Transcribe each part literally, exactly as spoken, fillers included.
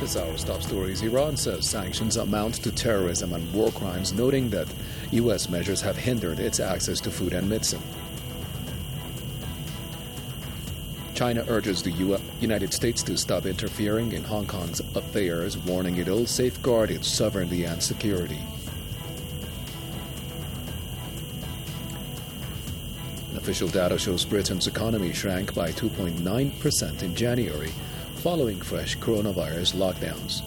This hour's top stories. Iran says sanctions amount to terrorism and war crimes, noting that U S measures have hindered its access to food and medicine. China urges the U- United States to stop interfering in Hong Kong's affairs, warning it'll safeguard its sovereignty and security. Official data shows Britain's economy shrank by two point nine percent in January, following fresh coronavirus lockdowns.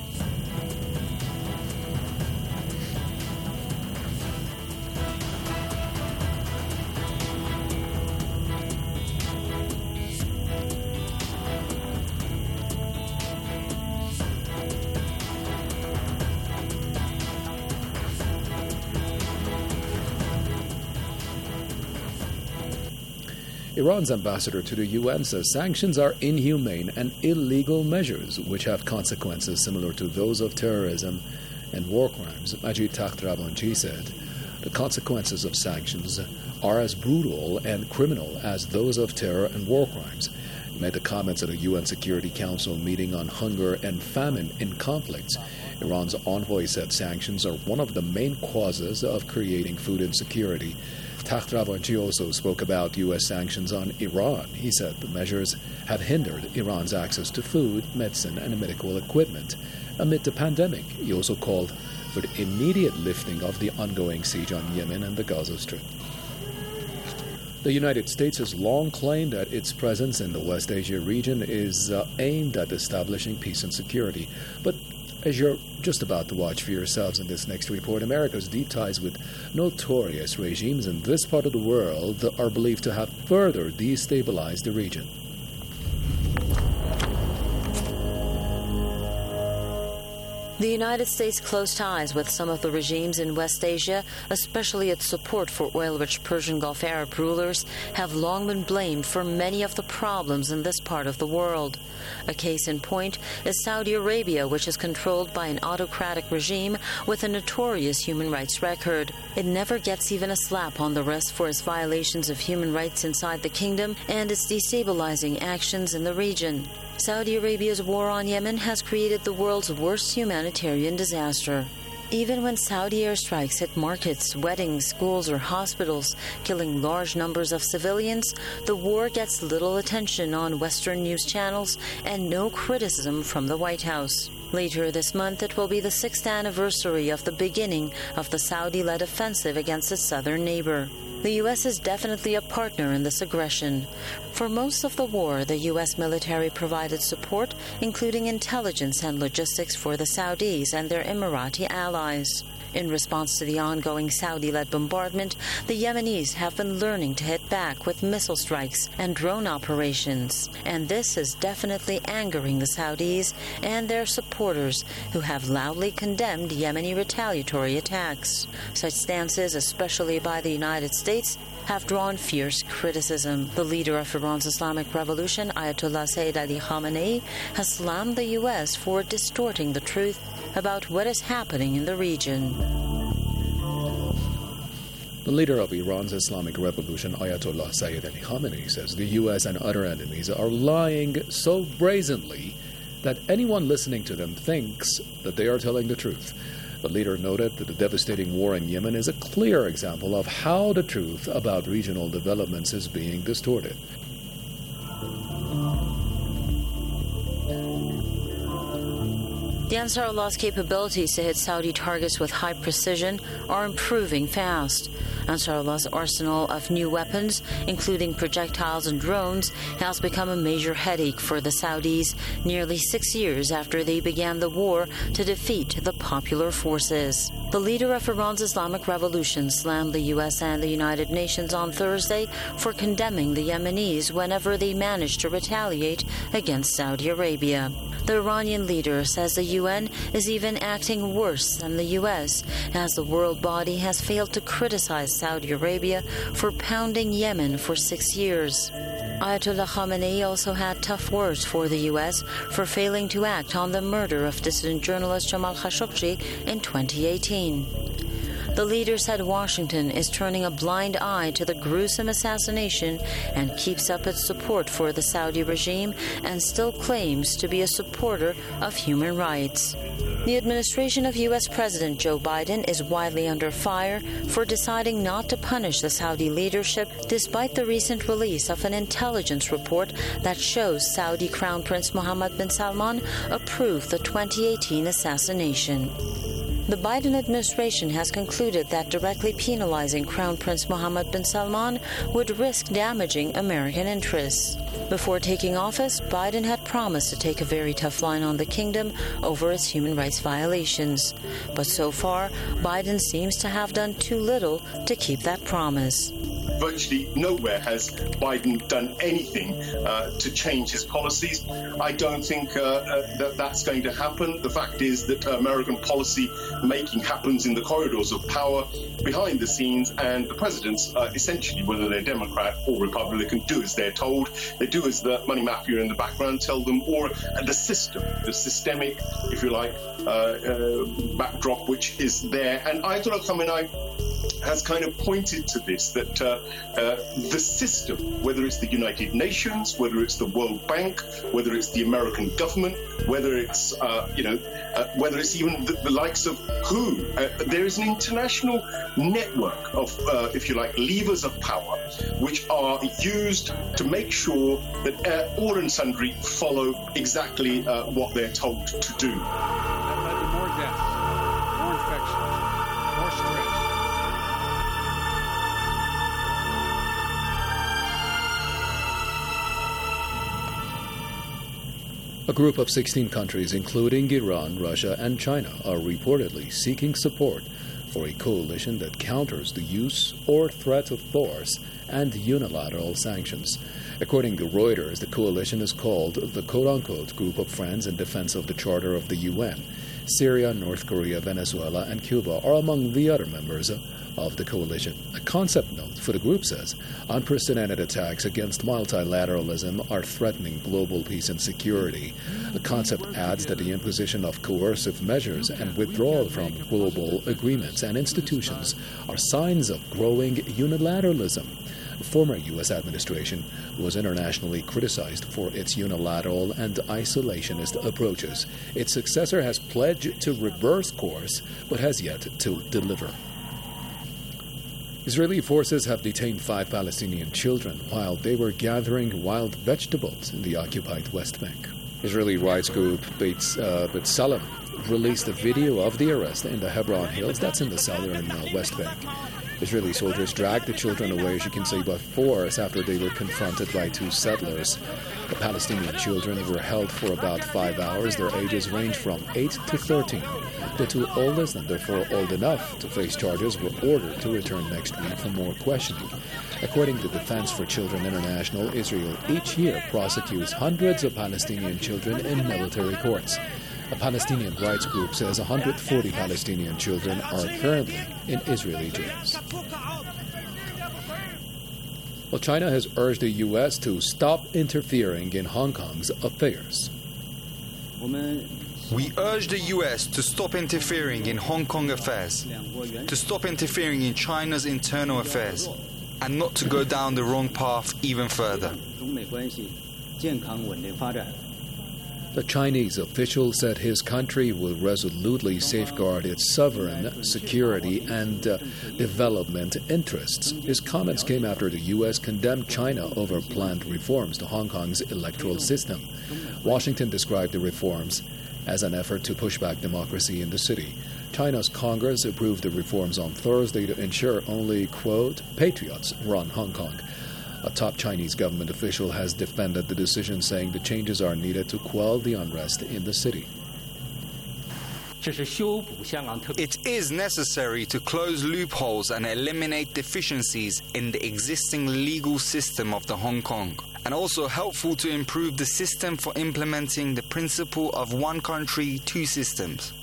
Iran's ambassador to the U N says sanctions are inhumane and illegal measures which have consequences similar to those of terrorism and war crimes. Majid Takhtravanchi said the consequences of sanctions are as brutal and criminal as those of terror and war crimes. He made the comments at a U N Security Council meeting on hunger and famine in conflicts. Iran's envoy said sanctions are one of the main causes of creating food insecurity. Takhtravanchi also spoke about U S sanctions on Iran. He said the measures have hindered Iran's access to food, medicine, and medical equipment amid the pandemic. He also called for the immediate lifting of the ongoing siege on Yemen and the Gaza Strip. The United States has long claimed that its presence in the West Asia region is uh, aimed at establishing peace and security. But as you're just about to watch for yourselves in this next report, America's deep ties with notorious regimes in this part of the world are believed to have further destabilized the region. The United States' close ties with some of the regimes in West Asia, especially its support for oil-rich Persian Gulf Arab rulers, have long been blamed for many of the problems in this part of the world. A case in point is Saudi Arabia, which is controlled by an autocratic regime with a notorious human rights record. It never gets even a slap on the wrist for its violations of human rights inside the kingdom and its destabilizing actions in the region. Saudi Arabia's war on Yemen has created the world's worst humanitarian disaster. Even when Saudi airstrikes hit markets, weddings, schools, or hospitals, killing large numbers of civilians, the war gets little attention on Western news channels and no criticism from the White House. Later this month, it will be the sixth anniversary of the beginning of the Saudi-led offensive against its southern neighbor. The U S is definitely a partner in this aggression. For most of the war, the U S military provided support, including intelligence and logistics for the Saudis and their Emirati allies. In response to the ongoing Saudi-led bombardment, the Yemenis have been learning to hit back with missile strikes and drone operations. And this is definitely angering the Saudis and their supporters, who have loudly condemned Yemeni retaliatory attacks. Such stances, especially by the United States, have drawn fierce criticism. The leader of Iran's Islamic Revolution, Ayatollah Sayyid Ali Khamenei, has slammed the U S for distorting the truth about what is happening in the region. The leader of Iran's Islamic Revolution, Ayatollah Sayyid Ali Khamenei, says the U S and other enemies are lying so brazenly that anyone listening to them thinks that they are telling the truth. The leader noted that the devastating war in Yemen is a clear example of how the truth about regional developments is being distorted. The Ansar Allah's capabilities to hit Saudi targets with high precision are improving fast. Ansar Allah's arsenal of new weapons, including projectiles and drones, has become a major headache for the Saudis nearly six years after they began the war to defeat the popular forces. The leader of Iran's Islamic Revolution slammed the U S and the United Nations on Thursday for condemning the Yemenis whenever they managed to retaliate against Saudi Arabia. The Iranian leader says the U N is even acting worse than the U S, as the world body has failed to criticize Saudi Arabia for pounding Yemen for six years. Ayatollah Khamenei also had tough words for the U S for failing to act on the murder of dissident journalist Jamal Khashoggi in twenty eighteen. The leader said Washington is turning a blind eye to the gruesome assassination and keeps up its support for the Saudi regime and still claims to be a supporter of human rights. The administration of U S President Joe Biden is widely under fire for deciding not to punish the Saudi leadership despite the recent release of an intelligence report that shows Saudi Crown Prince Mohammed bin Salman approved the twenty eighteen assassination. The Biden administration has concluded that directly penalizing Crown Prince Mohammed bin Salman would risk damaging American interests. Before taking office, Biden had promised to take a very tough line on the kingdom over its human rights violations. But so far, Biden seems to have done too little to keep that promise. Virtually nowhere has Biden done anything uh, to change his policies. I don't think uh, uh, that that's going to happen. The fact is that American policy making happens in the corridors of power behind the scenes, and the presidents, uh, essentially, whether they're Democrat or Republican, do as they're told. They do as the money mafia in the background tell them, or uh, the system, the systemic, if you like, uh, uh, backdrop which is there. And Ayatollah Khamenei has kind of pointed to this, that uh, uh, the system, whether it's the United Nations, whether it's the World Bank, whether it's the American government, whether it's, uh, you know, uh, whether it's even the, the likes of W H O, uh, there is an international network of, uh, if you like, levers of power, which are used to make sure that uh, all and sundry follow exactly uh, what they're told to do. That led to more deaths, more infections, more stress. A group of sixteen countries, including Iran, Russia, and China, are reportedly seeking support for a coalition that counters the use or threat of force and unilateral sanctions. According to Reuters, the coalition is called the quote-unquote Group of Friends in Defense of the Charter of the U N. Syria, North Korea, Venezuela, and Cuba are among the other members of the coalition. A concept note for the group says unprecedented attacks against multilateralism are threatening global peace and security. The concept adds that the imposition of coercive measures and withdrawal from global agreements and institutions are signs of growing unilateralism. The former U S administration was internationally criticized for its unilateral and isolationist approaches. Its successor has pledged to reverse course, but has yet to deliver. Israeli forces have detained five Palestinian children while they were gathering wild vegetables in the occupied West Bank. Israeli rights group B'Tselem released a video of the arrest in the Hebron Hills, that's in the southern uh, West Bank. Israeli soldiers dragged the children away, as you can see, by force after they were confronted by two settlers. The Palestinian children were held for about five hours. Their ages range from eight to thirteen. The two oldest, and therefore old enough to face charges, were ordered to return next week for more questioning. According to Defense for Children International, Israel each year prosecutes hundreds of Palestinian children in military courts. A Palestinian rights group says one hundred forty Palestinian children are currently in Israeli jails. Well, China has urged the U S to stop interfering in Hong Kong's affairs. We urge the U S to stop interfering in Hong Kong affairs, to stop interfering in China's internal affairs, and not to go down the wrong path even further. The Chinese official said his country will resolutely safeguard its sovereign security and uh, development interests. His comments came after the U S condemned China over planned reforms to Hong Kong's electoral system. Washington described the reforms as an effort to push back democracy in the city. China's Congress approved the reforms on Thursday to ensure only, quote, patriots run Hong Kong. A top Chinese government official has defended the decision, saying the changes are needed to quell the unrest in the city. It is necessary to close loopholes and eliminate deficiencies in the existing legal system of the Hong Kong, and also helpful to improve the system for implementing the principle of one country, two systems.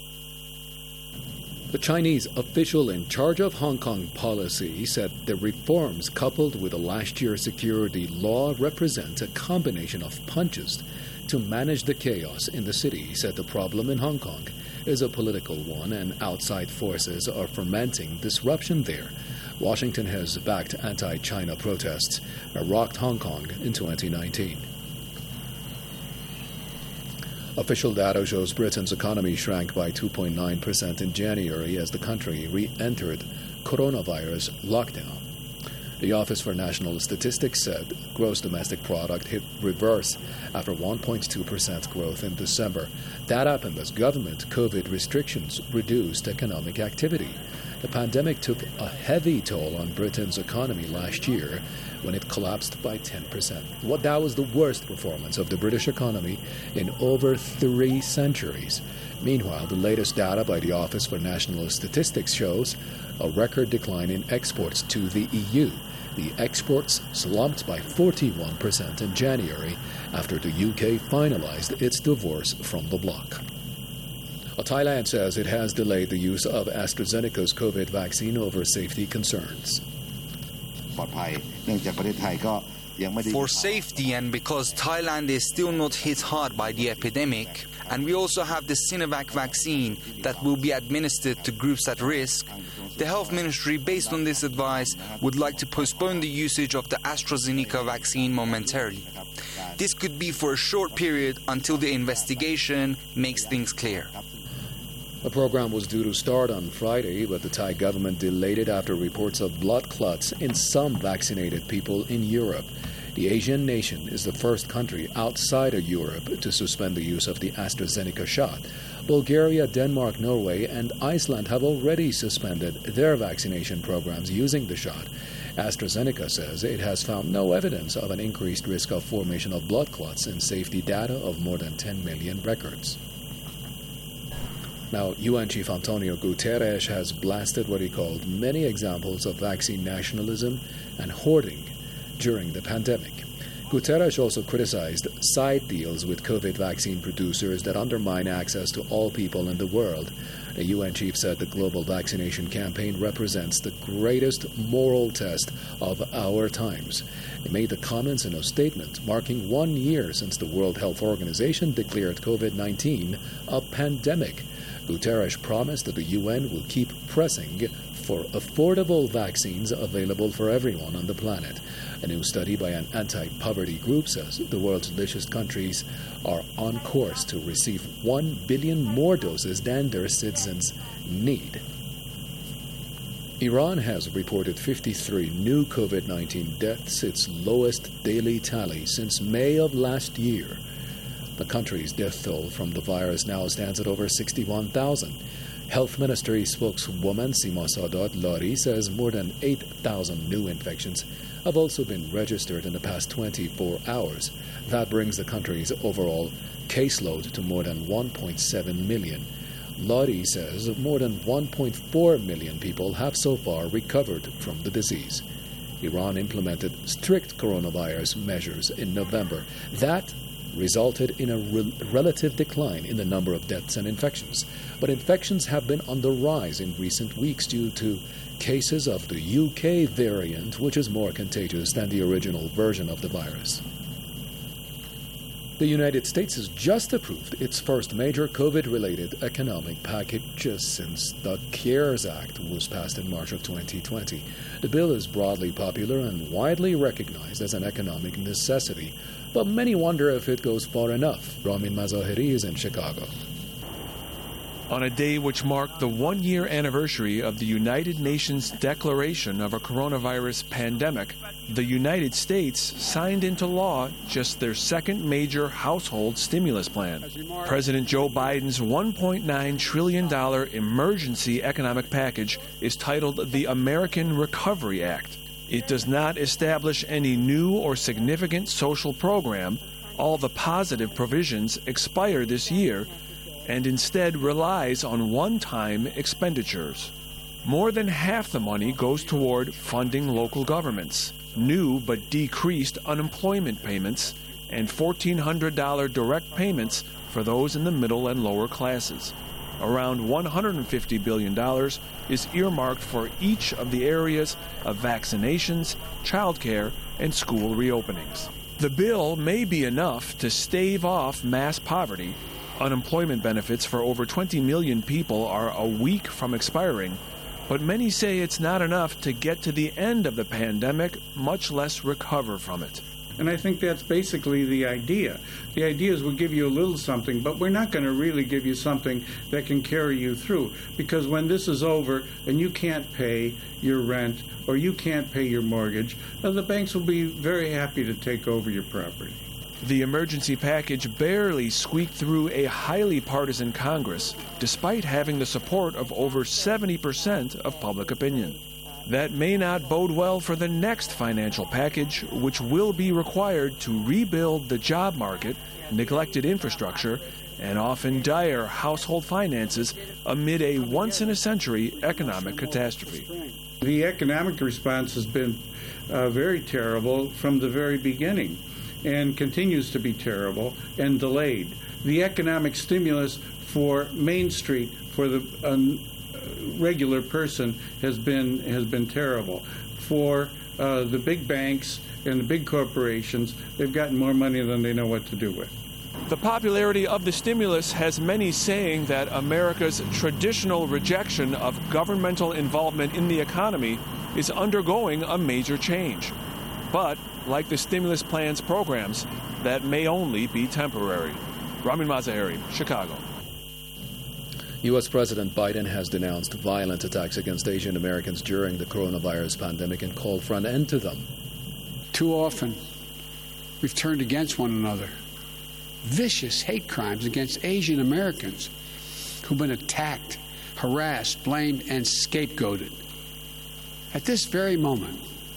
The Chinese official in charge of Hong Kong policy said the reforms coupled with the last year's security law represent a combination of punches to manage the chaos in the city. He said the problem in Hong Kong is a political one, and outside forces are fomenting disruption there. Washington has backed anti-China protests that rocked Hong Kong in twenty nineteen. Official data shows Britain's economy shrank by two point nine percent in January as the country re-entered coronavirus lockdown. The Office for National Statistics said gross domestic product hit reverse after one point two percent growth in December. That happened as government COVID restrictions reduced economic activity. The pandemic took a heavy toll on Britain's economy last year when it collapsed by ten percent. What that was the worst performance of the British economy in over three centuries. Meanwhile, the latest data by the Office for National Statistics shows a record decline in exports to the E U. The exports slumped by forty-one percent in January after the U K finalized its divorce from the bloc. Thailand says it has delayed the use of AstraZeneca's COVID vaccine over safety concerns. For safety and because Thailand is still not hit hard by the epidemic, and we also have the Sinovac vaccine that will be administered to groups at risk, the Health Ministry, based on this advice, would like to postpone the usage of the AstraZeneca vaccine momentarily. This could be for a short period until the investigation makes things clear. The program was due to start on Friday, but the Thai government delayed it after reports of blood clots in some vaccinated people in Europe. The Asian nation is the first country outside of Europe to suspend the use of the AstraZeneca shot. Bulgaria, Denmark, Norway, and Iceland have already suspended their vaccination programs using the shot. AstraZeneca says it has found no evidence of an increased risk of formation of blood clots in safety data of more than ten million records. Now, U N Chief Antonio Guterres has blasted what he called many examples of vaccine nationalism and hoarding during the pandemic. Guterres also criticized side deals with COVID vaccine producers that undermine access to all people in the world. The U N chief said the global vaccination campaign represents the greatest moral test of our times. He made the comments in a statement marking one year since the World Health Organization declared COVID nineteen a pandemic. Guterres promised that the U N will keep pressing for affordable vaccines available for everyone on the planet. A new study by an anti-poverty group says the world's richest countries are on course to receive one billion more doses than their citizens need. Iran has reported fifty-three new COVID nineteen deaths, its lowest daily tally since May of last year. The country's death toll from the virus now stands at over sixty-one thousand. Health Ministry spokeswoman Sima Sadat Lari says more than eight thousand new infections have also been registered in the past twenty-four hours. That brings the country's overall caseload to more than one point seven million. Lari says more than one point four million people have so far recovered from the disease. Iran implemented strict coronavirus measures in November. That resulted in a re- relative decline in the number of deaths and infections. But infections have been on the rise in recent weeks due to cases of the U K variant, which is more contagious than the original version of the virus. The United States has just approved its first major COVID-related economic package since the CARES Act was passed in March of twenty twenty. The bill is broadly popular and widely recognized as an economic necessity, but many wonder if it goes far enough. Ramin Mazahiri is in Chicago. On a day which marked the one-year anniversary of the United Nations declaration of a coronavirus pandemic, the United States signed into law just their second major household stimulus plan. President Joe Biden's one point nine trillion dollars emergency economic package is titled the American Recovery Act. It does not establish any new or significant social program. All the positive provisions expire this year, and instead relies on one-time expenditures. More than half the money goes toward funding local governments, new but decreased unemployment payments, and fourteen hundred dollars direct payments for those in the middle and lower classes. Around one hundred fifty billion dollars is earmarked for each of the areas of vaccinations, childcare, and school reopenings. The bill may be enough to stave off mass poverty, Unemployment benefits for over twenty million people are a week from expiring, but many say it's not enough to get to the end of the pandemic, much less recover from it. And I think that's basically the idea. The idea is we'll give you a little something, but we're not going to really give you something that can carry you through. Because when this is over and you can't pay your rent or you can't pay your mortgage, uh, the banks will be very happy to take over your property. The emergency package barely squeaked through a highly partisan Congress, despite having the support of over seventy percent of public opinion. That may not bode well for the next financial package, which will be required to rebuild the job market, neglected infrastructure, and often dire household finances amid a once-in-a-century economic catastrophe. The economic response has been uh, very terrible from the very beginning and continues to be terrible and delayed. The economic stimulus for Main Street, for the um, regular person, has been has been terrible. For uh, the big banks and the big corporations, they've gotten more money than they know what to do with. The popularity of the stimulus has many saying that America's traditional rejection of governmental involvement in the economy is undergoing a major change. But, like the stimulus plan's programs, that may only be temporary. Ramin Mazaheri, Chicago. U S. President Biden has denounced violent attacks against Asian Americans during the coronavirus pandemic and called for an end to them. Too often, we've turned against one another. Vicious hate crimes against Asian Americans who've been attacked, harassed, blamed, and scapegoated. At this very moment,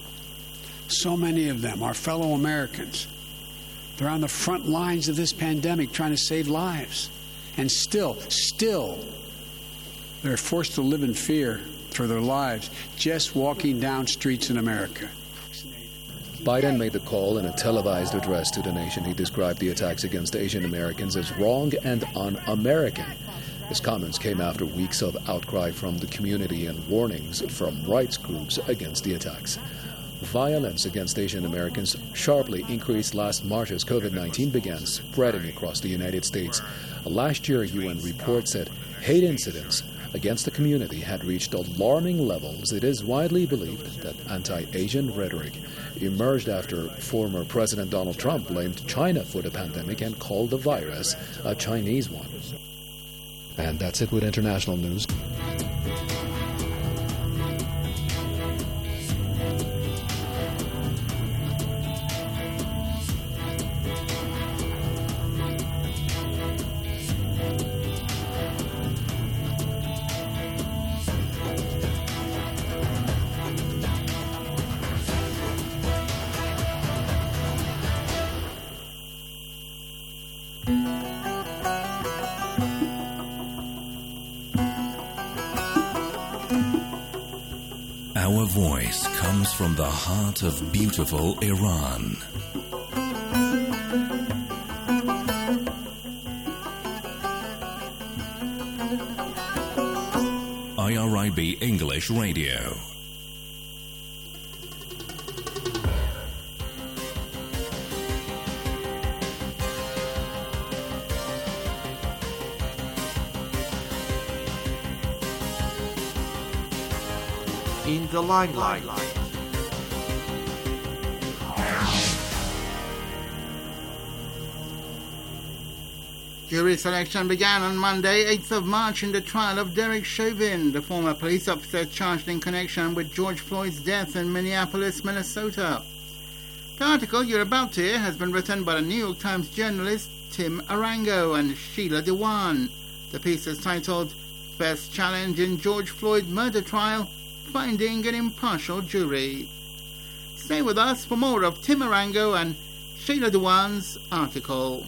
so many of them are fellow Americans. They're on the front lines of this pandemic trying to save lives. And still, still, they're forced to live in fear for their lives just walking down streets in America. Biden made the call in a televised address to the nation. He described the attacks against Asian Americans as wrong and un-American. His comments came after weeks of outcry from the community and warnings from rights groups against the attacks. Violence against Asian Americans sharply increased last March as COVID nineteen began spreading across the United States. Last year, a U N report said hate incidents against the community had reached alarming levels. It is widely believed that anti-Asian rhetoric emerged after former President Donald Trump blamed China for the pandemic and called the virus a Chinese one. And that's it with international news. Our voice comes from the heart of beautiful Iran. I R I B English Radio. In the limelight. Jury selection began on Monday, eighth of March, in the trial of Derek Chauvin, the former police officer charged in connection with George Floyd's death in Minneapolis, Minnesota. The article you're about to hear has been written by the New York Times journalist Tim Arango and Sheila Dewan. The piece is titled First Challenge in George Floyd Murder Trial, Finding an Impartial Jury. Stay with us for more of Tim Arango and Sheila Dewan's article.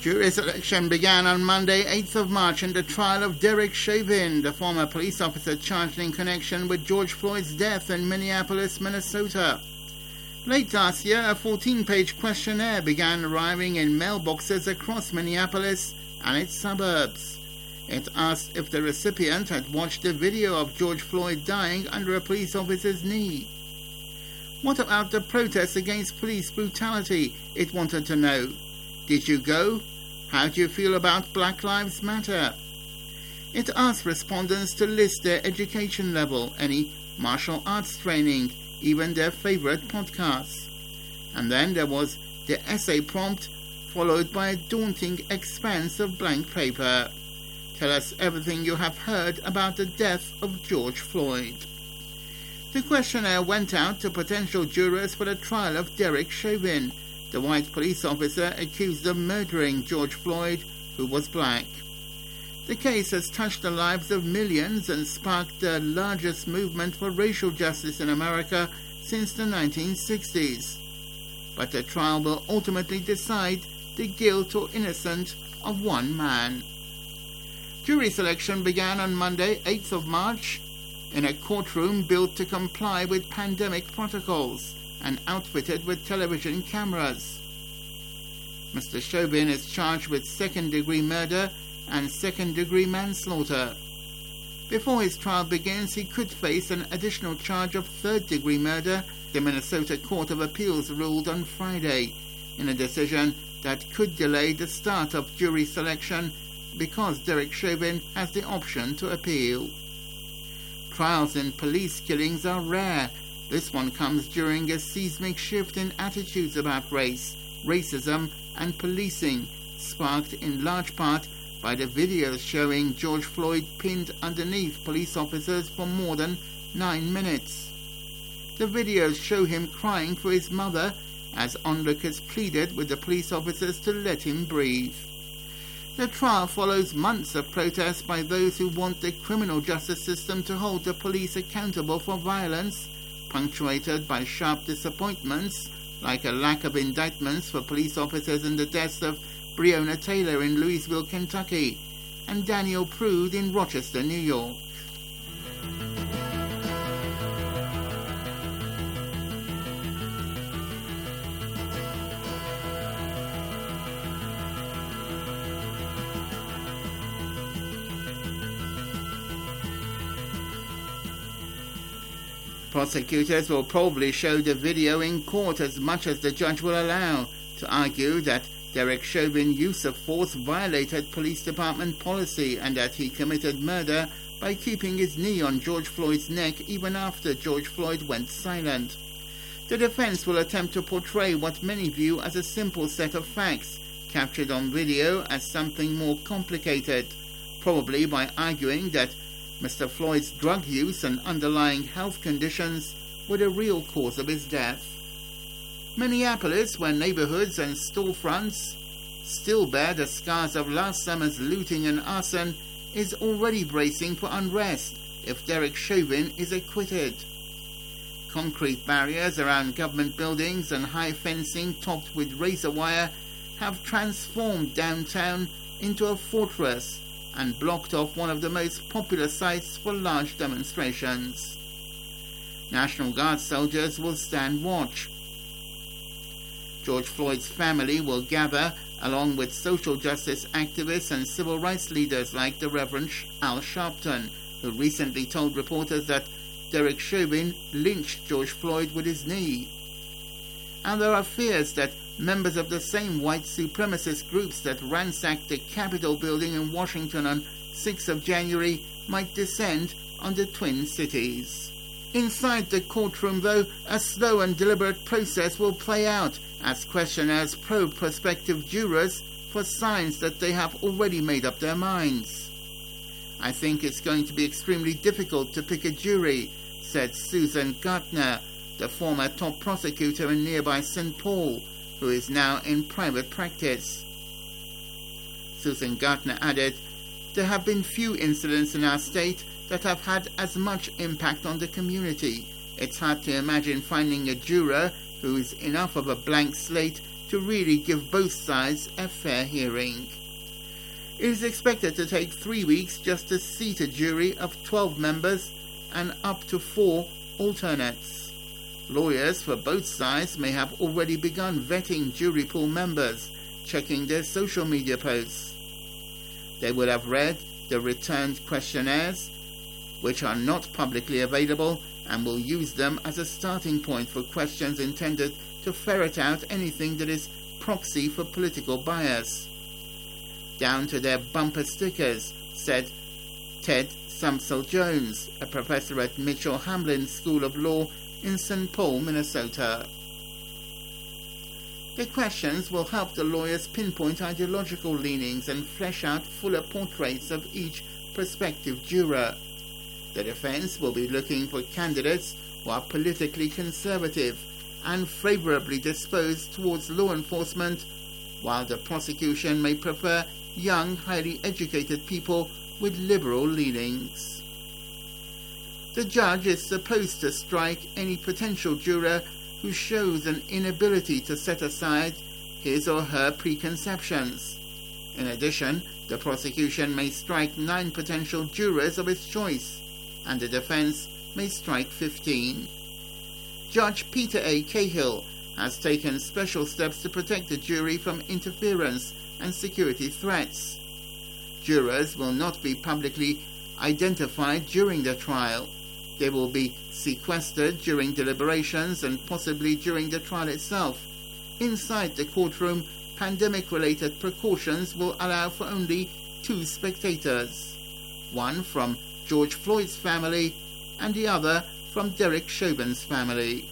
Jury selection began on Monday, eighth of March, in the trial of Derek Chauvin, the former police officer charged in connection with George Floyd's death in Minneapolis, Minnesota. Late last year, a fourteen-page questionnaire began arriving in mailboxes across Minneapolis and its suburbs. It asked if the recipient had watched a video of George Floyd dying under a police officer's knee. What about the protests against police brutality? It wanted to know. Did you go? How do you feel about Black Lives Matter? It asked respondents to list their education level, any martial arts training, even their favorite podcasts. And then there was the essay prompt, followed by a daunting expanse of blank paper. Tell us everything you have heard about the death of George Floyd. The questionnaire went out to potential jurors for the trial of Derek Chauvin, the white police officer accused of murdering George Floyd, who was black. The case has touched the lives of millions and sparked the largest movement for racial justice in America since the nineteen sixties. But the trial will ultimately decide the guilt or innocence of one man. Jury selection began on Monday, eighth of March, in a courtroom built to comply with pandemic protocols and outfitted with television cameras. Mister Chauvin is charged with second-degree murder and second-degree manslaughter. Before his trial begins, he could face an additional charge of third-degree murder, the Minnesota Court of Appeals ruled on Friday, in a decision that could delay the start of jury selection because Derek Chauvin has the option to appeal. Trials in police killings are rare. This one comes during a seismic shift in attitudes about race, racism, and policing, sparked in large part by the videos showing George Floyd pinned underneath police officers for more than nine minutes. The videos show him crying for his mother as onlookers pleaded with the police officers to let him breathe. The trial follows months of protests by those who want the criminal justice system to hold the police accountable for violence, punctuated by sharp disappointments, like a lack of indictments for police officers in the deaths of Breonna Taylor in Louisville, Kentucky, and Daniel Prude in Rochester, New York. Prosecutors will probably show the video in court as much as the judge will allow, to argue that Derek Chauvin's use of force violated police department policy and that he committed murder by keeping his knee on George Floyd's neck even after George Floyd went silent. The defense will attempt to portray what many view as a simple set of facts, captured on video, as something more complicated, probably by arguing that Mister Floyd's drug use and underlying health conditions were the real cause of his death. Minneapolis, where neighborhoods and storefronts still bear the scars of last summer's looting and arson, is already bracing for unrest if Derek Chauvin is acquitted. Concrete barriers around government buildings and high fencing topped with razor wire have transformed downtown into a fortress and blocked off one of the most popular sites for large demonstrations. National Guard soldiers will stand watch. George Floyd's family will gather along with social justice activists and civil rights leaders like the Reverend Al Sharpton, who recently told reporters that Derek Chauvin lynched George Floyd with his knee. And there are fears that members of the same white supremacist groups that ransacked the Capitol building in Washington on sixth of January might descend on the Twin Cities. Inside the courtroom, though, a slow and deliberate process will play out as questioners probe prospective jurors for signs that they have already made up their minds. I think it's going to be extremely difficult to pick a jury, said Susan Gartner, the former top prosecutor in nearby Saint Paul, who is now in private practice. Susan Gartner added, there have been few incidents in our state that have had as much impact on the community. It's hard to imagine finding a juror who is enough of a blank slate to to really give both sides a fair hearing. It is expected to take three weeks just to seat a jury of twelve members and up to four alternates. Lawyers for both sides may have already begun vetting jury pool members, checking their social media posts. They will have read the returned questionnaires, which are not publicly available, and will use them as a starting point for questions intended to ferret out anything that is proxy for political bias. Down to their bumper stickers, said Ted Sumsel-Jones, a professor at Mitchell Hamlin School of Law in Saint Paul, Minnesota. The questions will help the lawyers pinpoint ideological leanings and flesh out fuller portraits of each prospective juror. The defense will be looking for candidates who are politically conservative and favorably disposed towards law enforcement, while the prosecution may prefer young, highly educated people with liberal leanings. The judge is supposed to strike any potential juror who shows an inability to set aside his or her preconceptions. In addition, the prosecution may strike nine potential jurors of its choice, and the defense may strike fifteen. Judge Peter A. Cahill has taken special steps to protect the jury from interference and security threats. Jurors will not be publicly identified during the trial. They will be sequestered during deliberations and possibly during the trial itself. Inside the courtroom, pandemic-related precautions will allow for only two spectators, one from George Floyd's family and the other from Derek Chauvin's family.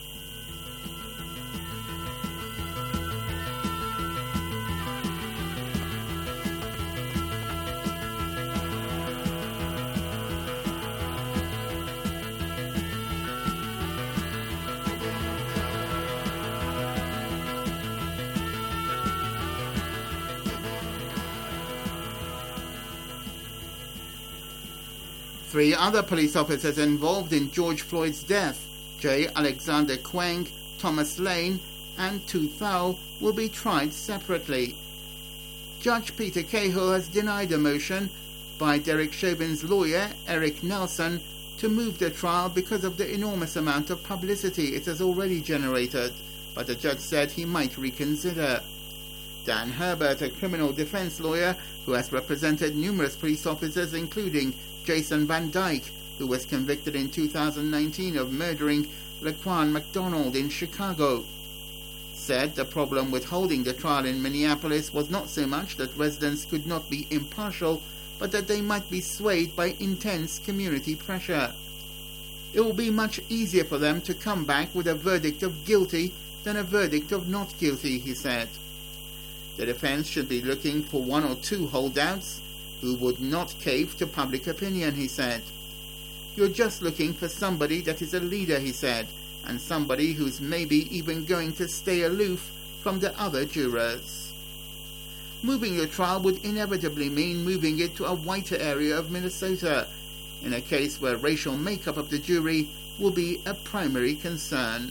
Three other police officers involved in George Floyd's death, J. Alexander Kwang, Thomas Lane, and Tu Thao, will be tried separately. Judge Peter Cahill has denied a motion by Derek Chauvin's lawyer, Eric Nelson, to move the trial because of the enormous amount of publicity it has already generated, but the judge said he might reconsider. Dan Herbert, a criminal defense lawyer who has represented numerous police officers, including Jason Van Dyke, who was convicted in two thousand nineteen of murdering Laquan McDonald in Chicago, said the problem with holding the trial in Minneapolis was not so much that residents could not be impartial, but that they might be swayed by intense community pressure. It will be much easier for them to come back with a verdict of guilty than a verdict of not guilty, he said. The defense should be looking for one or two holdouts who would not cave to public opinion, he said. You're just looking for somebody that is a leader, he said, and somebody who's maybe even going to stay aloof from the other jurors. Moving the trial would inevitably mean moving it to a whiter area of Minnesota, in a case where racial makeup of the jury will be a primary concern.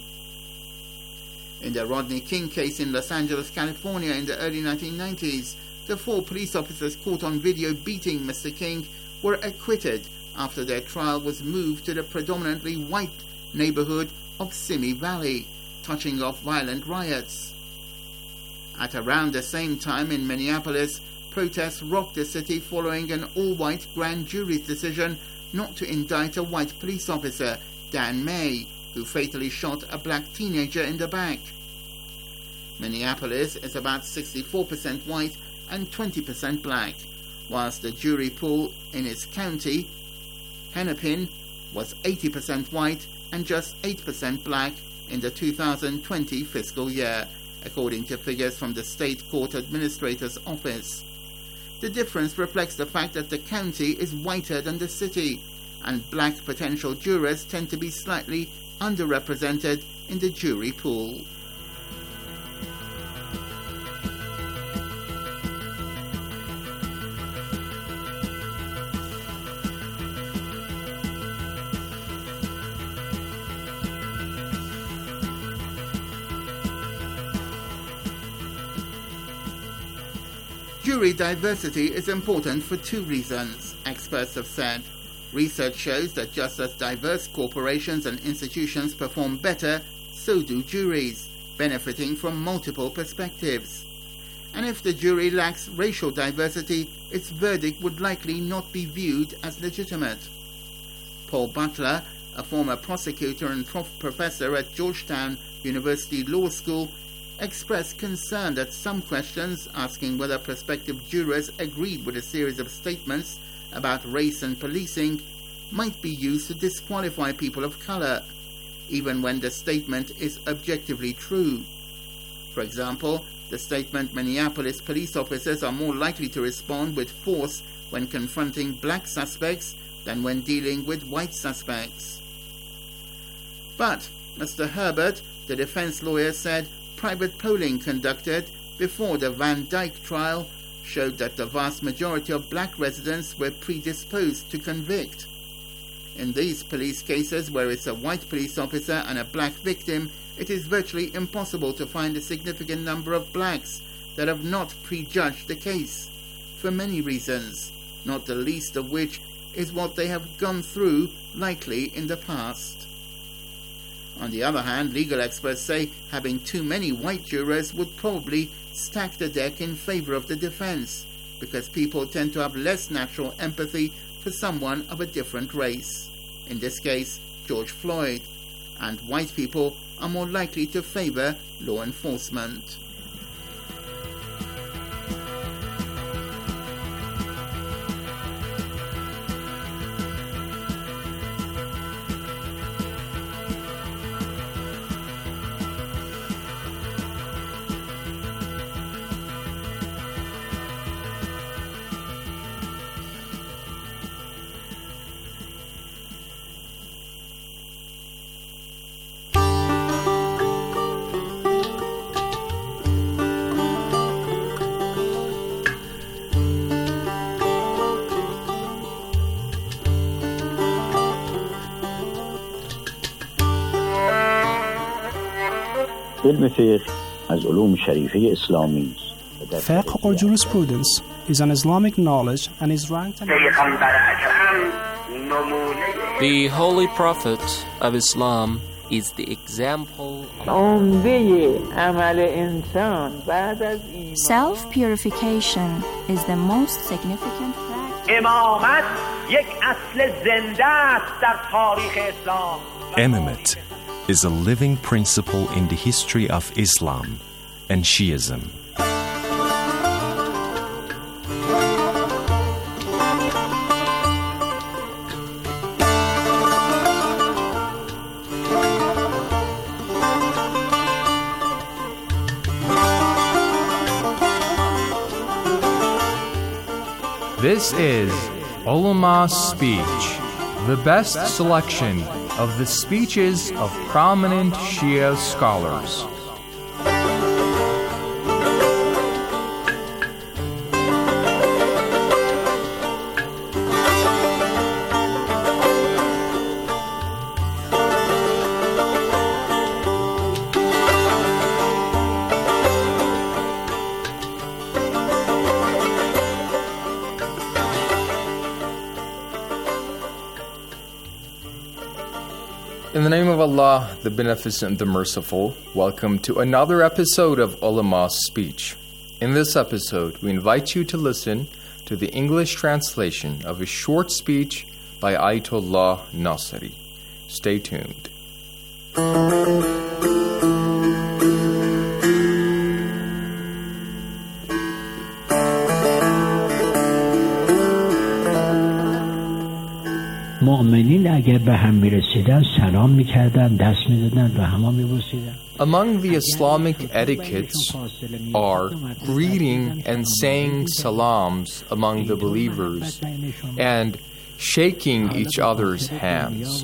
In the Rodney King case in Los Angeles, California in the early nineteen nineties, the four police officers caught on video beating Mister King were acquitted after their trial was moved to the predominantly white neighborhood of Simi Valley, touching off violent riots. At around the same time in Minneapolis, protests rocked the city following an all-white grand jury's decision not to indict a white police officer, Dan May, who fatally shot a black teenager in the back. Minneapolis is about sixty-four percent white and twenty percent black, whilst the jury pool in its county, Hennepin, was eighty percent white and just eight percent black in the two thousand twenty fiscal year, according to figures from the State Court Administrator's Office. The difference reflects the fact that the county is whiter than the city, and black potential jurors tend to be slightly underrepresented in the jury pool. Jury diversity is important for two reasons, experts have said. Research shows that just as diverse corporations and institutions perform better, so do juries, benefiting from multiple perspectives. And if the jury lacks racial diversity, its verdict would likely not be viewed as legitimate. Paul Butler, a former prosecutor and prof- professor at Georgetown University Law School, expressed concern that some questions asking whether prospective jurors agreed with a series of statements about race and policing might be used to disqualify people of color, even when the statement is objectively true. For example, the statement Minneapolis police officers are more likely to respond with force when confronting black suspects than when dealing with white suspects. But Mister Herbert, the defense lawyer, said private polling conducted before the Van Dyke trial showed that the vast majority of black residents were predisposed to convict. In these police cases where it's a white police officer and a black victim, it is virtually impossible to find a significant number of blacks that have not prejudged the case, for many reasons, not the least of which is what they have gone through likely in the past. On the other hand, legal experts say having too many white jurors would probably stack the deck in favor of the defense, because people tend to have less natural empathy for someone of a different race, in this case, George Floyd, and white people are more likely to favor law enforcement. Fiqh or jurisprudence is an Islamic knowledge and is ranked. The Holy Prophet of Islam is the example. Self-purification is the most significant practice. Imamate is a living principle in the history of Islam and Shiism. This is Ulama's Speech, the best selection of the speeches of prominent Shia scholars. In the name of Allah, the Beneficent, the Merciful, welcome to another episode of Ulama's Speech. In this episode, we invite you to listen to the English translation of a short speech by Ayatollah Nasiri. Stay tuned. مؤمنین اگر به هم میرسیدن سلام میکردن دست میدادن و هم میبوسیدن. Among the Islamic etiquettes are greeting and saying salams among the believers and shaking each other's hands.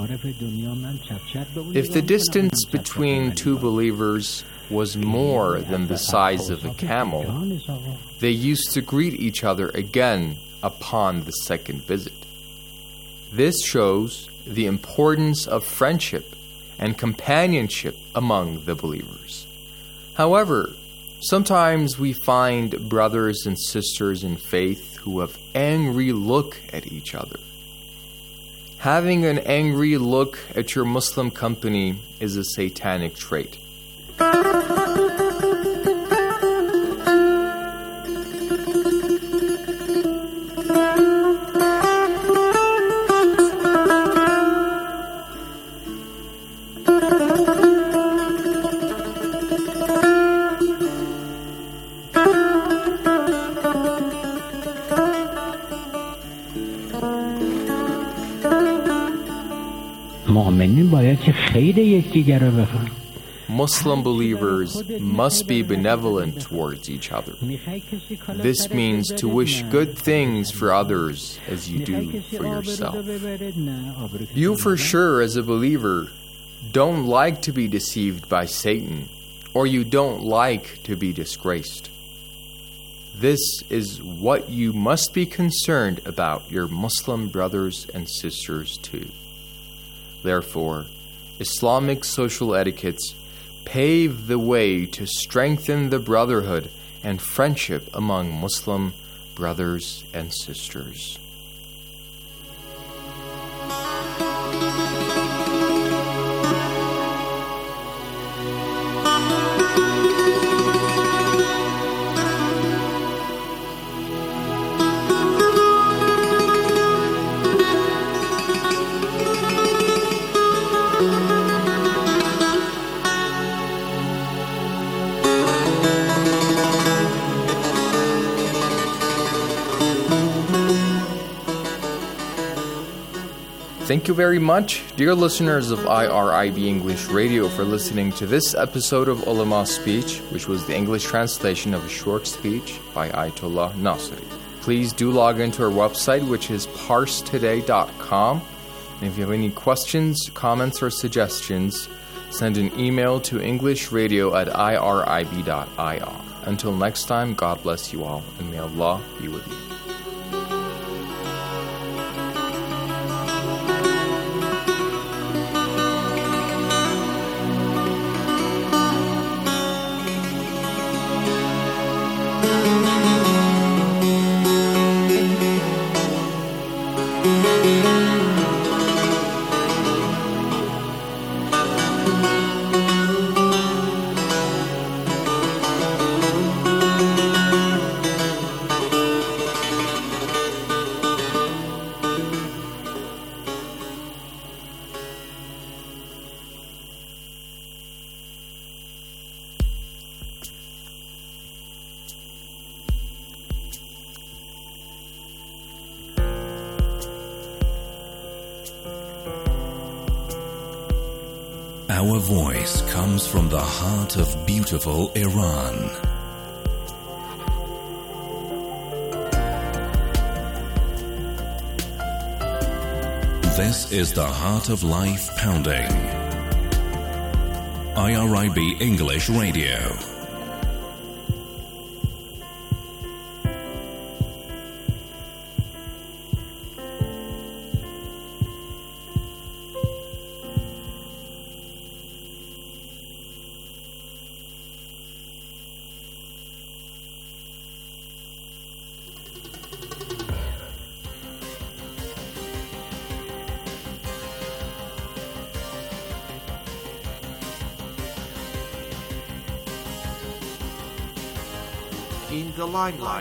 If the distance between two believers was more than the size of a camel, they used to greet each other again upon the second visit. This shows the importance of friendship and companionship among the believers. However, Sometimes we find brothers and sisters in faith who have angry look at each other. Having an angry look at your Muslim company is a satanic trait. Muslim believers must be benevolent towards each other. This means to wish good things for others as you do for yourself. You for sure, as a believer, don't like to be deceived by Satan, or you don't like to be disgraced. This is what you must be concerned about your Muslim brothers and sisters too. Therefore, Islamic social etiquettes pave the way to strengthen the brotherhood and friendship among Muslim brothers and sisters. Thank you very much, dear listeners of I R I B English Radio, for listening to this episode of Ulama Speech, which was the English translation of a short speech by Ayatollah Nasri. Please do log into our website, which is parse today dot com. And if you have any questions, comments, or suggestions, send an email to englishradio at I R I B dot I R. Until next time, God bless you all, and may Allah be with you. Our voice comes from the heart of beautiful Iran. This is the Heart of Life Pounding. I R I B English Radio. In the limelight.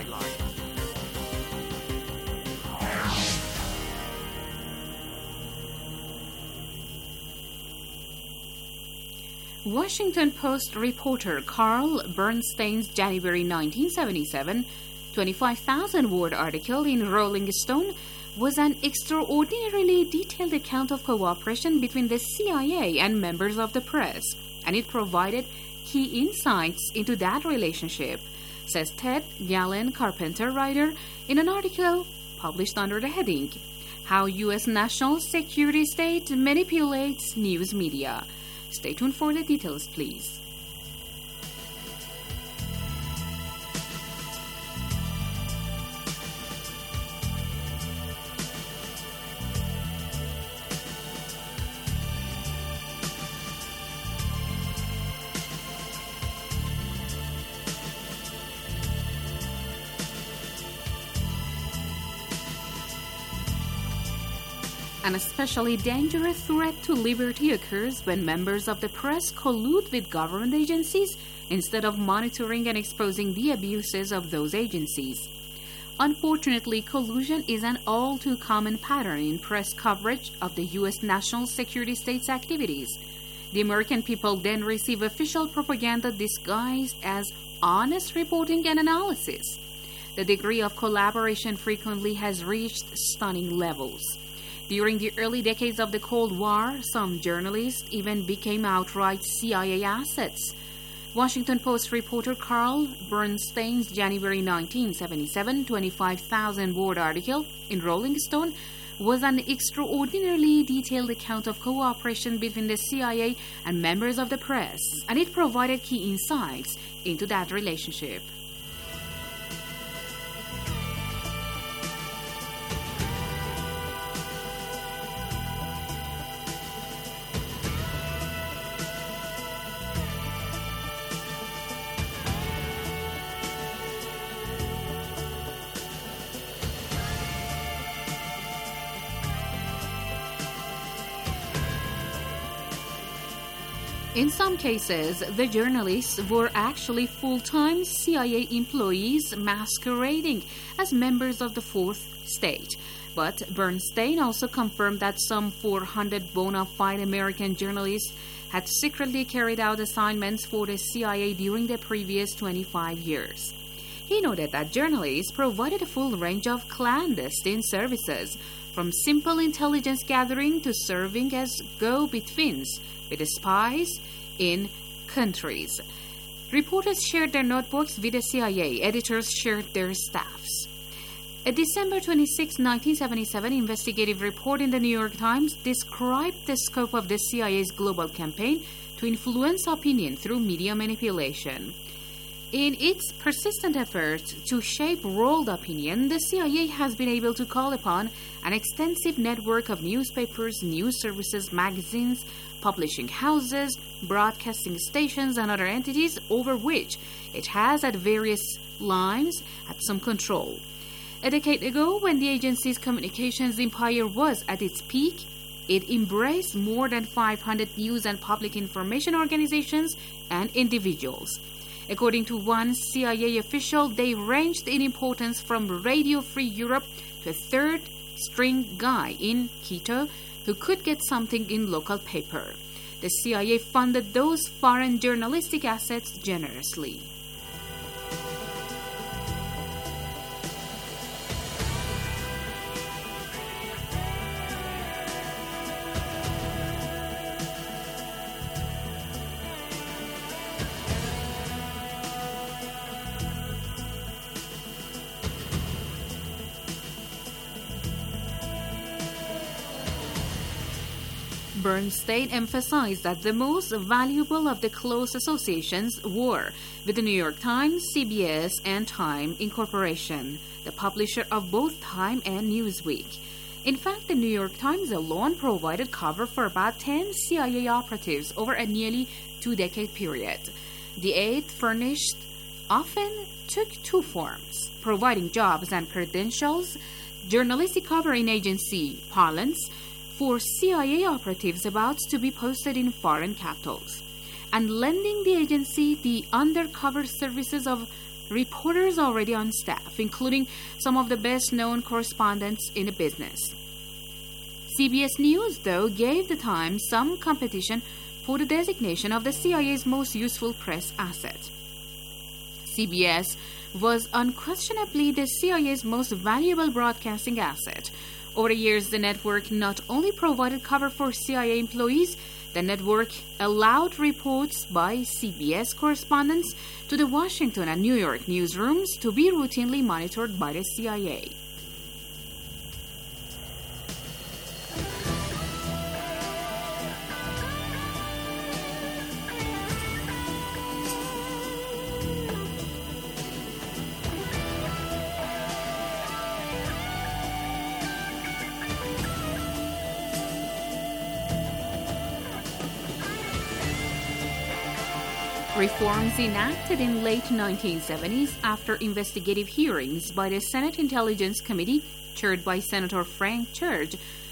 Washington Post reporter Carl Bernstein's January nineteen seventy-seven twenty-five thousand word article in Rolling Stone was an extraordinarily detailed account of cooperation between the C I A and members of the press, and it provided key insights into that relationship, says Ted Gallen Carpenter writer in an article published under the heading, How U S National Security State Manipulates News Media. Stay tuned for the details, please. An especially dangerous threat to liberty occurs when members of the press collude with government agencies instead of monitoring and exposing the abuses of those agencies. Unfortunately, collusion is an all too common pattern in press coverage of the U S national security state's activities. The American people then receive official propaganda disguised as honest reporting and analysis. The degree of collaboration frequently has reached stunning levels. During the early decades of the Cold War, some journalists even became outright C I A assets. Washington Post reporter Carl Bernstein's January nineteen seventy-seven twenty-five thousand word article in Rolling Stone was an extraordinarily detailed account of cooperation between the C I A and members of the press, and it provided key insights into that relationship. In some cases, the journalists were actually full-time C I A employees masquerading as members of the Fourth State. But Bernstein also confirmed that some four hundred bona fide American journalists had secretly carried out assignments for the C I A during the previous twenty-five years. He noted that journalists provided a full range of clandestine services, from simple intelligence gathering to serving as go-betweens with the spies in countries. Reporters shared their notebooks with the C I A. Editors shared their staffs. A December twenty-sixth, nineteen seventy-seven investigative report in the New York Times described the scope of the C I A's global campaign to influence opinion through media manipulation. In its persistent efforts to shape world opinion, the C I A has been able to call upon an extensive network of newspapers, news services, magazines, publishing houses, broadcasting stations, and other entities over which it has at various lines had some control. A decade ago, when the agency's communications empire was at its peak, it embraced more than five hundred news and public information organizations and individuals. According to one C I A official, they ranged in importance from Radio Free Europe to a third-string guy in Quito who could get something in local paper. The C I A funded those foreign journalistic assets generously. Bernstein emphasized that the most valuable of the close associations were with the New York Times, C B S, and Time Incorporation, the publisher of both Time and Newsweek. In fact, the New York Times alone provided cover for about ten C I A operatives over a nearly two-decade period. The aid furnished often took two forms: providing jobs and credentials, journalistic cover in agency parlance, for C I A operatives about to be posted in foreign capitals, and lending the agency the undercover services of reporters already on staff, including some of the best-known correspondents in the business. C B S News, though, gave the Times some competition for the designation of the C I A's most useful press asset. C B S was unquestionably the C I A's most valuable broadcasting asset. Over the years, the network not only provided cover for C I A employees, the network allowed reports by C B S correspondents to the Washington and New York newsrooms to be routinely monitored by the C I A. Reforms enacted in late nineteen seventies after investigative hearings by the Senate Intelligence Committee, chaired by Senator Frank Church,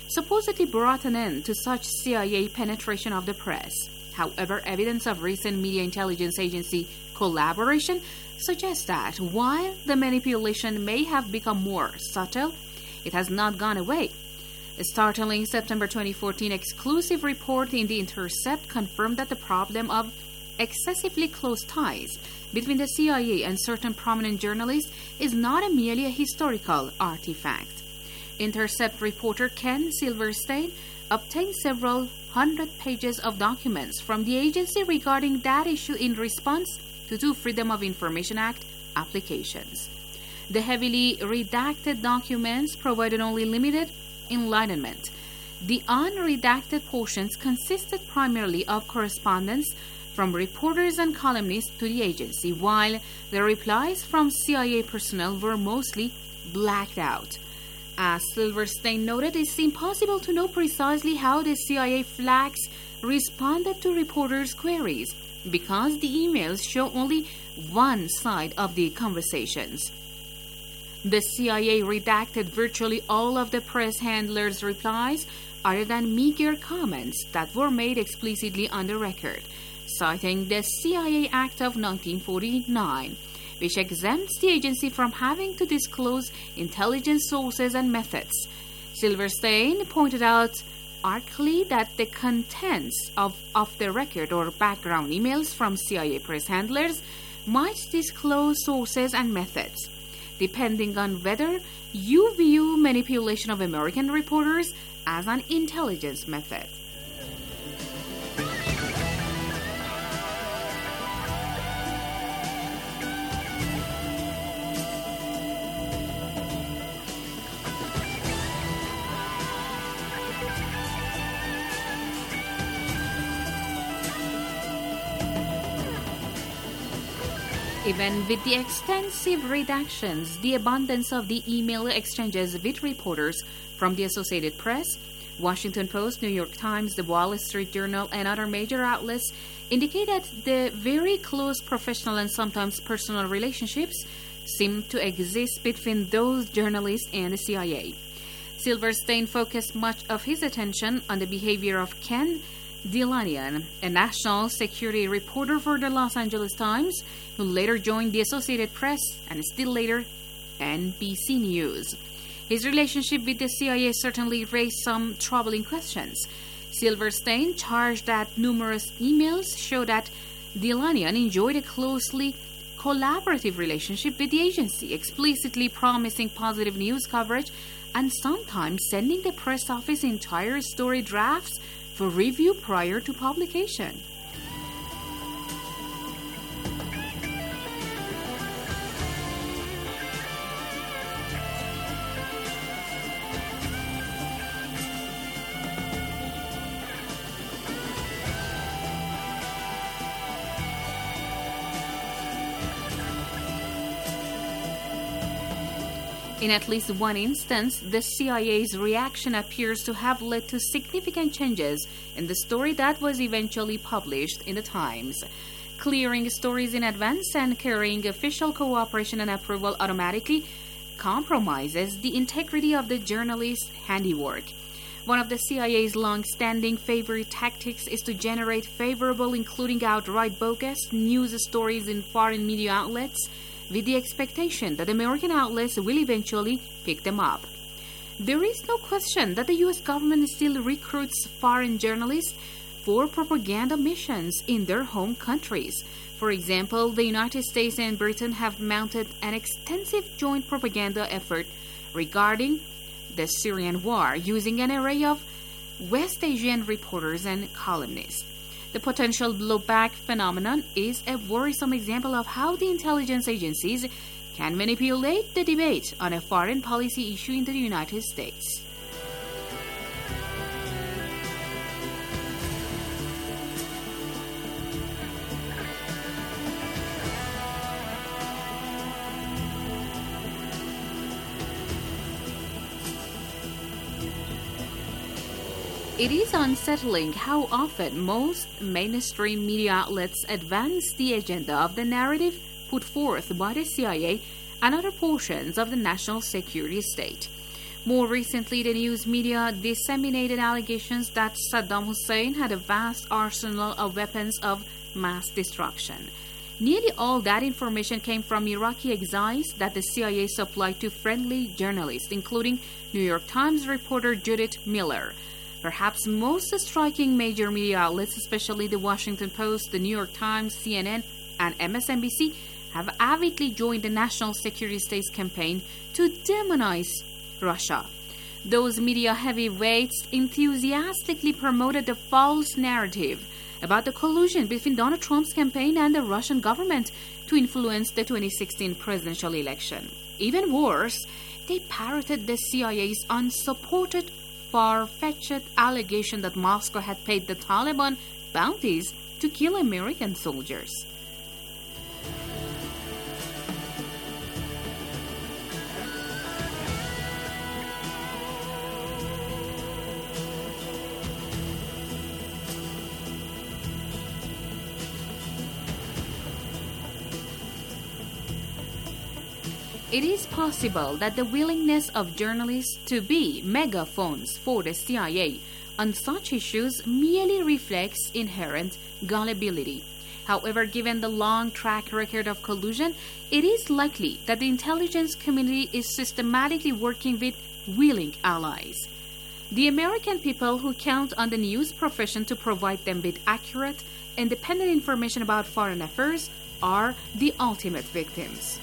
supposedly brought an end to such C I A penetration of the press. However, evidence of recent media intelligence agency collaboration suggests that while the manipulation may have become more subtle, it has not gone away. A startling September twenty fourteen exclusive report in The Intercept confirmed that the problem of excessively close ties between the C I A and certain prominent journalists is not a merely a historical artifact. Intercept reporter Ken Silverstein obtained several hundred pages of documents from the agency regarding that issue in response to two Freedom of Information Act applications. The heavily redacted documents provided only limited enlightenment. The unredacted portions consisted primarily of correspondence from reporters and columnists to the agency, while the replies from C I A personnel were mostly blacked out. As Silverstein noted, it's impossible to know precisely how the C I A flags responded to reporters' queries because the emails show only one side of the conversations. The C I A redacted virtually all of the press handlers' replies other than meager comments that were made explicitly on the record, citing the C I A Act of nineteen forty-nine, which exempts the agency from having to disclose intelligence sources and methods. Silverstein pointed out artfully that the contents of off-the-record or background emails from C I A press handlers might disclose sources and methods, depending on whether you view manipulation of American reporters as an intelligence method. Even with the extensive redactions, the abundance of the email exchanges with reporters from the Associated Press, Washington Post, New York Times, the Wall Street Journal, and other major outlets indicate that the very close professional and sometimes personal relationships seem to exist between those journalists and the C I A. Silverstein focused much of his attention on the behavior of Ken Dilanian, a national security reporter for the Los Angeles Times, who later joined the Associated Press and still later N B C News. His relationship with the C I A certainly raised some troubling questions. Silverstein charged that numerous emails show that Dilanian enjoyed a closely collaborative relationship with the agency, explicitly promising positive news coverage and sometimes sending the press office entire story drafts for review prior to publication. In at least one instance, the C I A's reaction appears to have led to significant changes in the story that was eventually published in the Times. Clearing stories in advance and carrying official cooperation and approval automatically compromises the integrity of the journalist's handiwork. One of the C I A's long-standing favorite tactics is to generate favorable, including outright bogus, news stories in foreign media outlets, with the expectation that American outlets will eventually pick them up. There is no question that the U S government still recruits foreign journalists for propaganda missions in their home countries. For example, the United States and Britain have mounted an extensive joint propaganda effort regarding the Syrian war, using an array of West Asian reporters and columnists. The potential blowback phenomenon is a worrisome example of how the intelligence agencies can manipulate the debate on a foreign policy issue in the United States. It is unsettling how often most mainstream media outlets advance the agenda of the narrative put forth by the C I A and other portions of the national security state. More recently, the news media disseminated allegations that Saddam Hussein had a vast arsenal of weapons of mass destruction. Nearly all that information came from Iraqi exiles that the C I A supplied to friendly journalists, including New York Times reporter Judith Miller. Perhaps most striking major media outlets, especially the Washington Post, the New York Times, C N N, and M S N B C, have avidly joined the National Security State's campaign to demonize Russia. Those media heavyweights enthusiastically promoted the false narrative about the collusion between Donald Trump's campaign and the Russian government to influence the twenty sixteen presidential election. Even worse, they parroted the C I A's unsupported, far-fetched allegation that Moscow had paid the Taliban bounties to kill American soldiers. It is possible that the willingness of journalists to be megaphones for the C I A on such issues merely reflects inherent gullibility. However, given the long track record of collusion, it is likely that the intelligence community is systematically working with willing allies. The American people who count on the news profession to provide them with accurate, independent information about foreign affairs are the ultimate victims.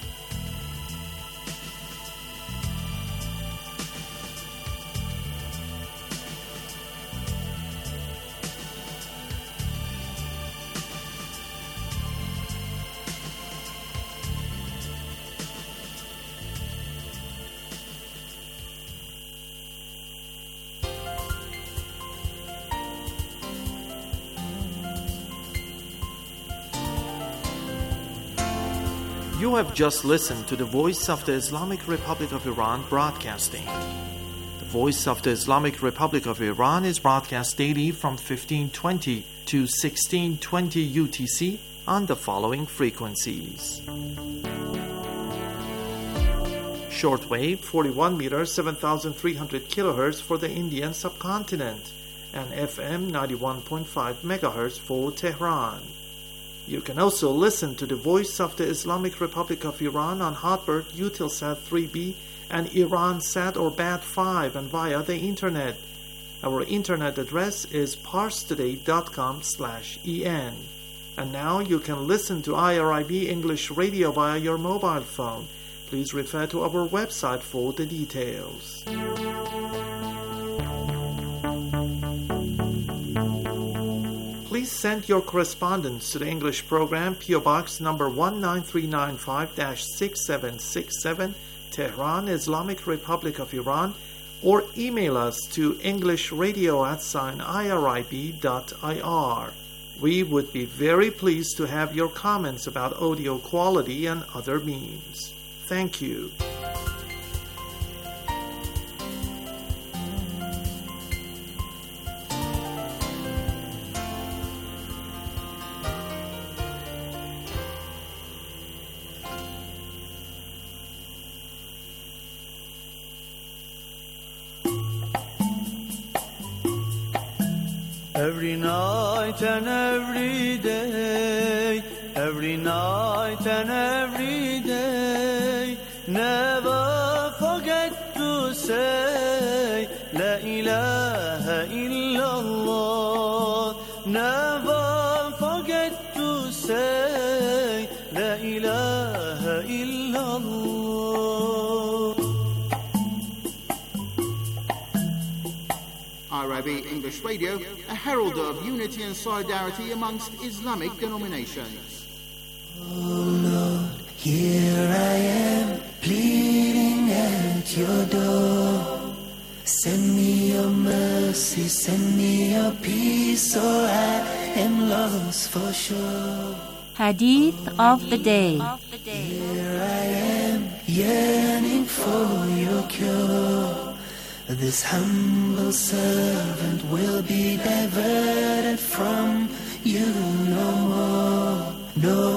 You have just listened to the Voice of the Islamic Republic of Iran broadcasting. The Voice of the Islamic Republic of Iran is broadcast daily from fifteen twenty to sixteen twenty U T C on the following frequencies. Shortwave forty-one meters, seven thousand three hundred kilohertz for the Indian subcontinent, and F M ninety-one point five megahertz for Tehran. You can also listen to the Voice of the Islamic Republic of Iran on Hotbird, Eutelsat three B, and IranSat or B A T five, and via the Internet. Our Internet address is parstoday dot com slash en. And now you can listen to I R I B English Radio via your mobile phone. Please refer to our website for the details. Please send your correspondence to the English program, P O Box number one nine three nine five, six seven six seven, Tehran, Islamic Republic of Iran, or email us to englishradio at sign irib dot ir. We would be very pleased to have your comments about audio quality and other means. Thank you. Every night and every day, every night and every day, never forget to say La ilaha illallah. Never forget to say La ilaha illallah. I R I B English Radio, a herald of unity and solidarity amongst Islamic denominations. Oh Lord, here I am, pleading at your door. Send me your mercy, send me your peace, or I am lost for sure. Hadith of the day. Here I am, yearning for your cure. This humble servant will be diverted from you no more, no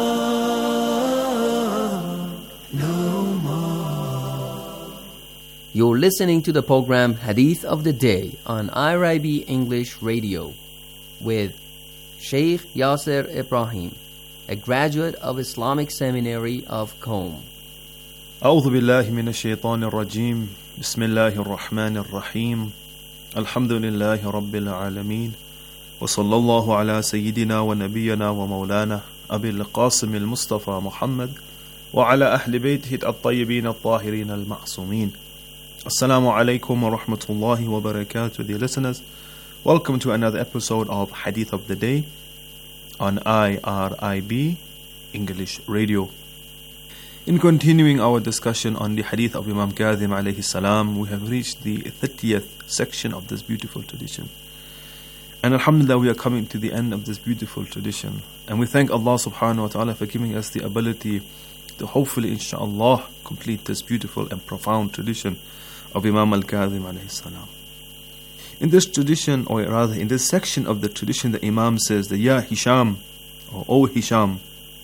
more, no more. You're listening to the program Hadith of the Day on I R I B English Radio with Sheikh Yasser Ibrahim, a graduate of Islamic Seminary of Qom. أعوذ بالله من الشيطان الرجيم بسم الله الرحمن الرحيم الحمد لله رب العالمين وصلى الله على سيدنا ونبينا ومولانا أبي القاسم المصطفى محمد وعلى أهل بيته الطيبين الطاهرين المعصومين. Assalamu alaikum wa rahmatullahi wa barakatuh, dear listeners. Welcome to another episode of Hadith of the Day on I R I B English Radio. In continuing our discussion on the Hadith of Imam Kadhim alayhi salam, we have reached the thirtieth section of this beautiful tradition. And alhamdulillah, we are coming to the end of this beautiful tradition. And we thank Allah subhanahu wa ta'ala for giving us the ability to hopefully, inshaAllah, complete this beautiful and profound tradition of Imam al-Kadhim alayhi salam. In this tradition, or rather in this section of the tradition, the Imam says that, Ya Hisham, or O Hisham,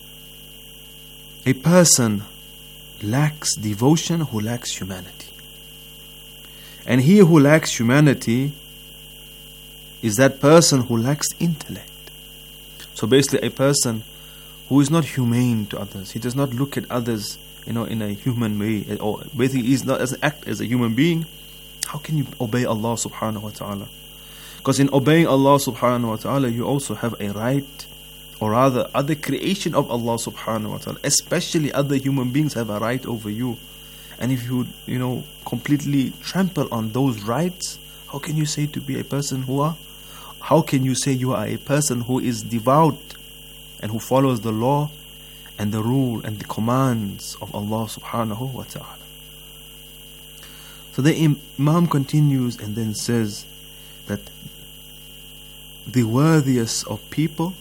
a person lacks devotion who lacks humanity. And he who lacks humanity is that person who lacks intellect. So basically a person who is not humane to others, he does not look at others, you know, in a human way, or basically he is not as act as a human being. How can you obey Allah subhanahu wa ta'ala? Because in obeying Allah subhanahu wa ta'ala, you also have a right, or rather other creation of Allah subhanahu wa ta'ala, especially other human beings, have a right over you. And if you, you know, completely trample on those rights, how can you say to be a person who are, how can you say you are a person who is devout and who follows the law and the rule and the commands of Allah subhanahu wa ta'ala? So the Imam continues and then says that the worthiest of people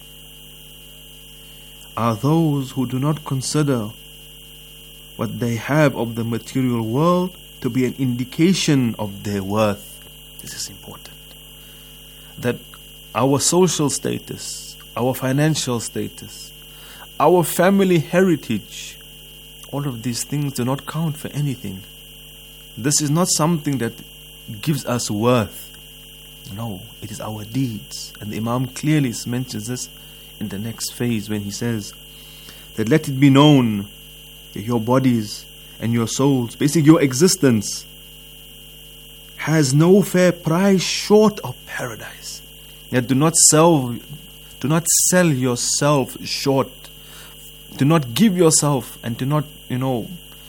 are those who do not consider what they have of the material world to be an indication of their worth. This is important. That our social status, our financial status, our family heritage, all of these things do not count for anything. This is not something that gives us worth. No, it is our deeds. And the Imam clearly mentions this in the next phase when he says that let it be known that your bodies and your souls, basically your existence, has no fair price short of paradise. Yet do not sell, do not sell yourself short. Do not give yourself and do not, you know,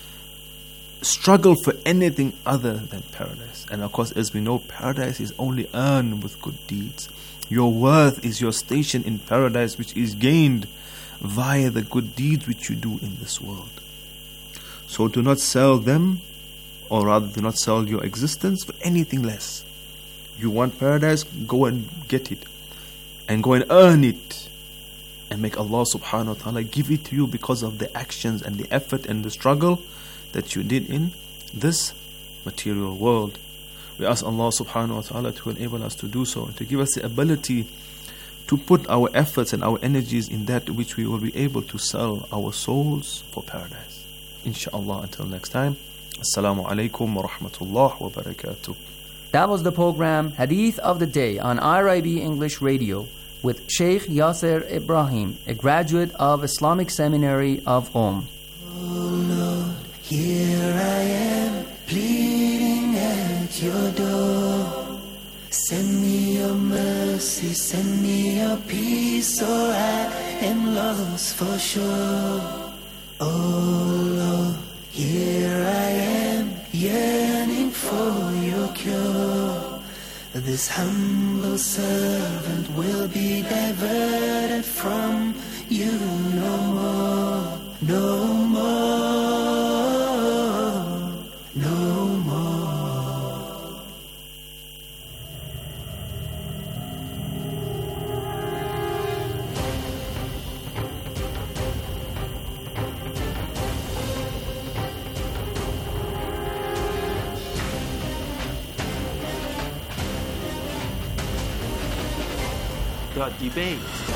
struggle for anything other than paradise. And of course, as we know, paradise is only earned with good deeds. Your worth is your station in paradise, which is gained via the good deeds which you do in this world. So do not sell them, or rather do not sell your existence for anything less. You want paradise, go and get it. And go and earn it. And make Allah subhanahu wa ta'ala give it to you because of the actions and the effort and the struggle that you did in this material world. We ask Allah subhanahu wa ta'ala to enable us to do so, and to give us the ability to put our efforts and our energies in that which we will be able to sell our souls for paradise. Insha'Allah, until next time. Assalamu alaikum wa rahmatullah wa barakatuh. That was the program Hadith of the Day on I R I B English Radio with Sheikh Yasser Ibrahim, a graduate of Islamic Seminary of Qom. Oh Lord, here I am, pleading at your door. Send me your mercy, send me your peace, or I am lost for sure. Oh Lord, here I am, yearning for your cure. This humble servant will be diverted from you no more, no more, no more. The debate.